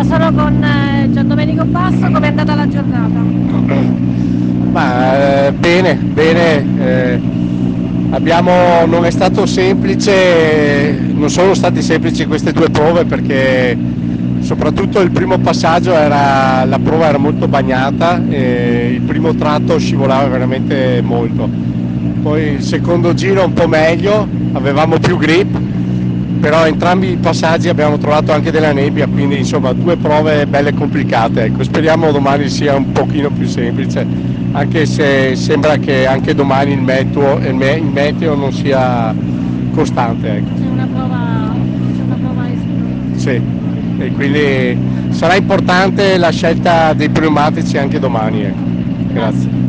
sono con Giandomenico Basso, come è andata la giornata? Bene, bene, non è stato semplice, non sono stati semplici queste due prove perché soprattutto il primo passaggio la prova era molto bagnata e il primo tratto scivolava veramente molto. Poi il secondo giro un po' meglio, avevamo più grip, però entrambi i passaggi abbiamo trovato anche della nebbia, quindi insomma due prove belle complicate. Ecco, speriamo domani sia un pochino più semplice, anche se sembra che anche domani il meteo non sia costante. Ecco. C'è una prova esplosiva. Sì, e quindi sarà importante la scelta dei pneumatici anche domani. Ecco. Grazie.